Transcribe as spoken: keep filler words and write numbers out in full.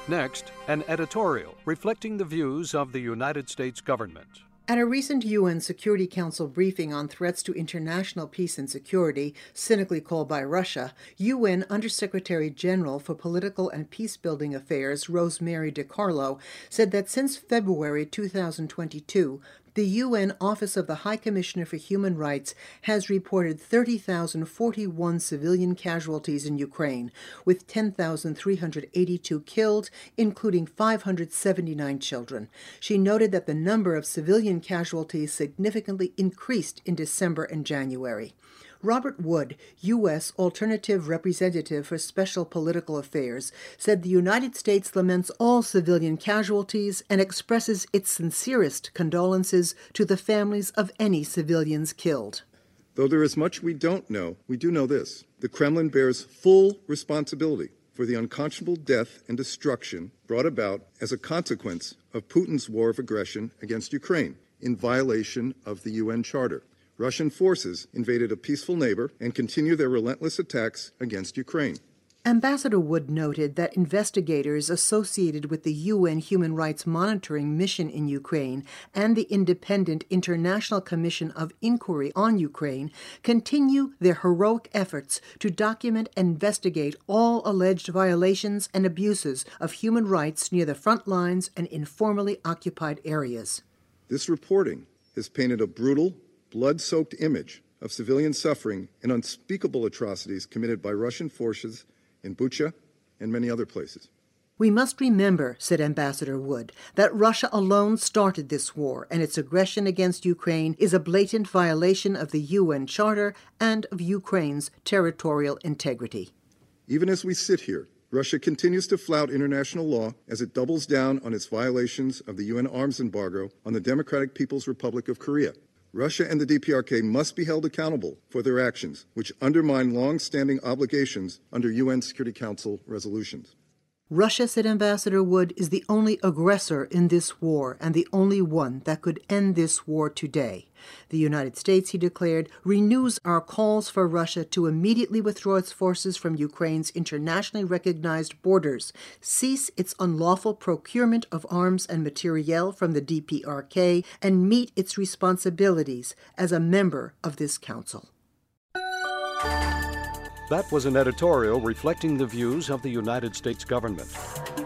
Next, an editorial reflecting the views of the United States government. At a recent U N Security Council briefing on threats to international peace and security, cynically called by Russia, U N Undersecretary General for Political and Peacebuilding Affairs Rosemary DiCarlo said that since February two thousand twenty-two, the U N Office of the High Commissioner for Human Rights has reported thirty thousand forty-one civilian casualties in Ukraine, with ten thousand three hundred eighty-two killed, including five hundred seventy-nine children. She noted that the number of civilian casualties significantly increased in December and January. Robert Wood, U S Alternative Representative for Special Political Affairs, said the United States laments all civilian casualties and expresses its sincerest condolences to the families of any civilians killed. Though there is much we don't know, we do know this. The Kremlin bears full responsibility for the unconscionable death and destruction brought about as a consequence of Putin's war of aggression against Ukraine in violation of the U N Charter. Russian forces invaded a peaceful neighbor and continue their relentless attacks against Ukraine. Ambassador Wood noted that investigators associated with the U N Human Rights Monitoring Mission in Ukraine and the Independent International Commission of Inquiry on Ukraine continue their heroic efforts to document and investigate all alleged violations and abuses of human rights near the front lines and in formerly occupied areas. This reporting has painted a brutal, blood-soaked image of civilian suffering and unspeakable atrocities committed by Russian forces in Bucha and many other places. We must remember, said Ambassador Wood, that Russia alone started this war, and its aggression against Ukraine is a blatant violation of the U N Charter and of Ukraine's territorial integrity. Even as we sit here, Russia continues to flout international law as it doubles down on its violations of the U N arms embargo on the Democratic People's Republic of Korea. Russia and the D P R K must be held accountable for their actions, which undermine long-standing obligations under U N Security Council resolutions. Russia, said Ambassador Wood, is the only aggressor in this war and the only one that could end this war today. The United States, he declared, renews our calls for Russia to immediately withdraw its forces from Ukraine's internationally recognized borders, cease its unlawful procurement of arms and materiel from the D P R K, and meet its responsibilities as a member of this council. That was an editorial reflecting the views of the United States government.